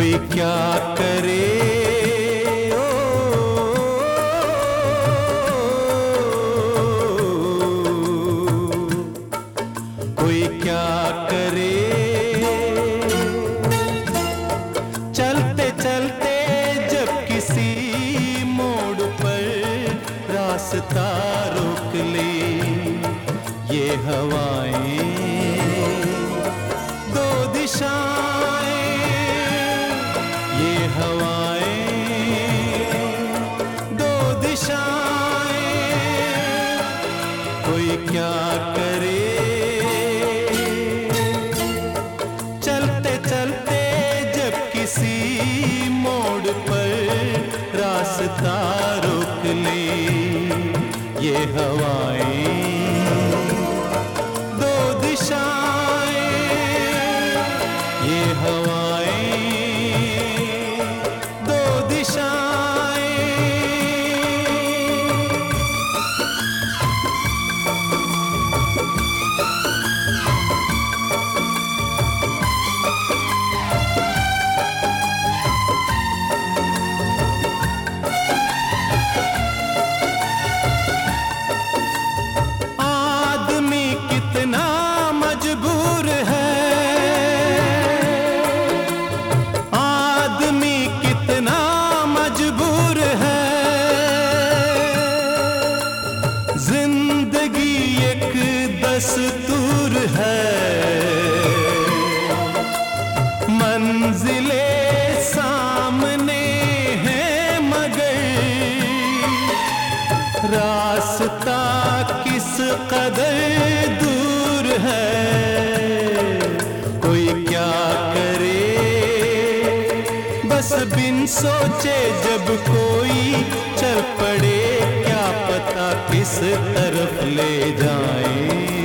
कोई क्या करे ओ, कोई क्या करे। चलते चलते जब किसी मोड़ पर रास्ता रोक ले ये हवाएं, दो दिशाएं, ये हवाएं, दो दिशाएं, कोई क्या करे। चलते चलते जब किसी मोड़ पर रास्ता रोक ले ये हवाएं, दो दिशाएं, ये हवाएं, दो दिशाएं। आदमी कितना मजबूर है, आदमी कितना मजबूर है। जिंदगी एक दस्तूर है, मंजिले सामने हैं मगर रास्ता किस कदर दूर है। कोई क्या करे, बस बिन सोचे जब कोई चल पड़े क्या पता किस तरफ ले जाए।